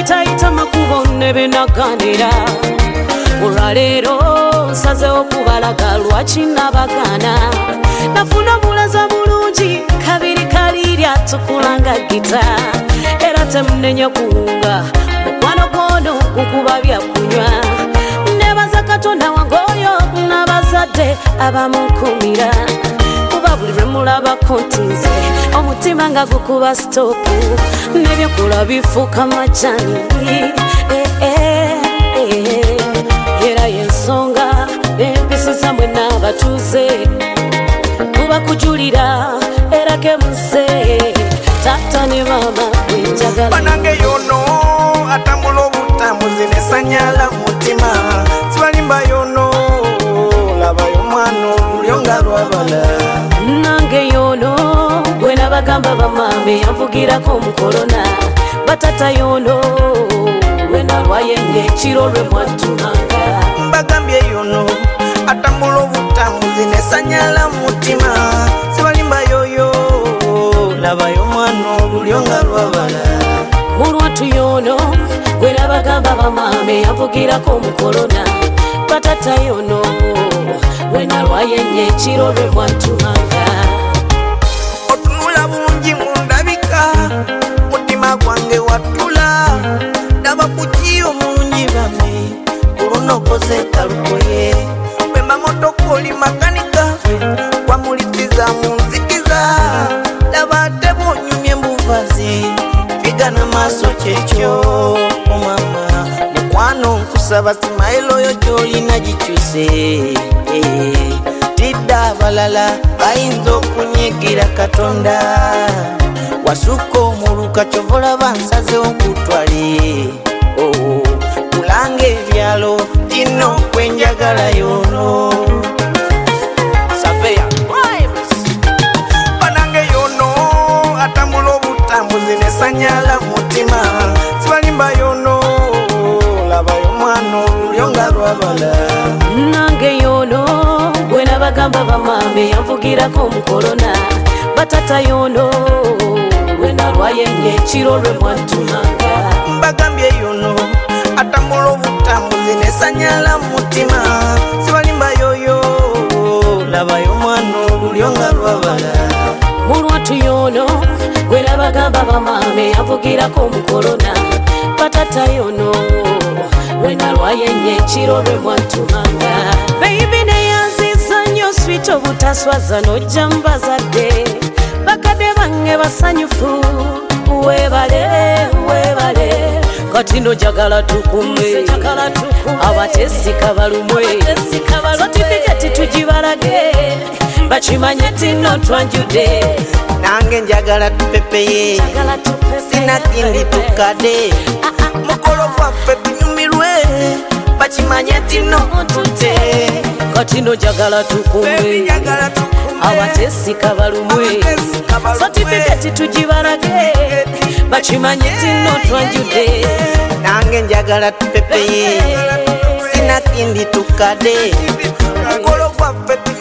tayita makubo nebenaganira olwaleero nsazeho okubalaga lwaki nabagana nafuna bulaza bulungi kabiri kalirya tukulanga gita era temunenya kuwunga mukwano gwono gukuba byakunywa nebaza katonda wange oyo n'abazadde abamunkumira kuba buli lwe mulabako nti nze omutima nga gukuba sitopu nebyokola bifuuka majani era yensonga empisi zamwe n'abatuuze kuba kujulira era kemuze tata ne mama wenjagala banange yono atambula obutamuzi nesanyala mutima sibalimba yono labayo mwana olulyo nga lwabala nange yono gwe nabagamba bamambe yanvugirako omukolona batata yono lwe nalwaye ng'ekiro lwe mwatunanga mbagambye yono atambula obutamuzi nesanyala mutima sibalimba yoyo labayo mwana olulyo nga lwabala mulwatu yono gwe nabagamba bamambe yanvugirako omukolona batata yono lwe nalwaye ng'ekiro lwe mwatunanga otunula bungi mundabika mutima gwange watula ndaba kukiyo mungi bame olunokoze kalukoye bwemba motoka oli makanika wamulikiza munzikiza ndaba ate bonyumye mbuvazi vigana maaso kyekyo omama mukwano nkusaba simailo oyo gyolina gikyuse tidda abalala bayinza okunyigira katonda wasuka omuluka kyovola bansazeho nkutwale kulanga ebyalo kino kwenjagala yono saveya banange yono atambula obutambuzi nesanyala mutima sibalimba yono labayo mwana olulyo nga lwabala nange yono gwe nabagamba bamambe yanvugirako omukolona batata yono lwe nalwaye ng'ekiro lwe mwatunanga mbagambye yono atambula obutambuzi nesanyala mutima sibalimba yoyo labayo mwana olulyo nga lwabala mulwatu yono gwe nabagamba bamambe yanvugirako omukolona batata yono lwe nalwaye ng'ekiro lwe mwatunanga baby neyanziza nnyo swit obutaswaza nojja mubazadde bakadde bange basanyufu webale webale kati nojagala tukume abatesika balumwe sotifiketi tugibalage bakimanye tino twanjude nange njagala tupepeye sinakindi tukade mukolo gwaffe tunyumirwe bakimanye tino tute kati nojagala tukume abatesika balumwe sotifiketi tugibalage bakimanye tino twanjude nange njagala tupepeye sinakindi tukade mukolo gwaffe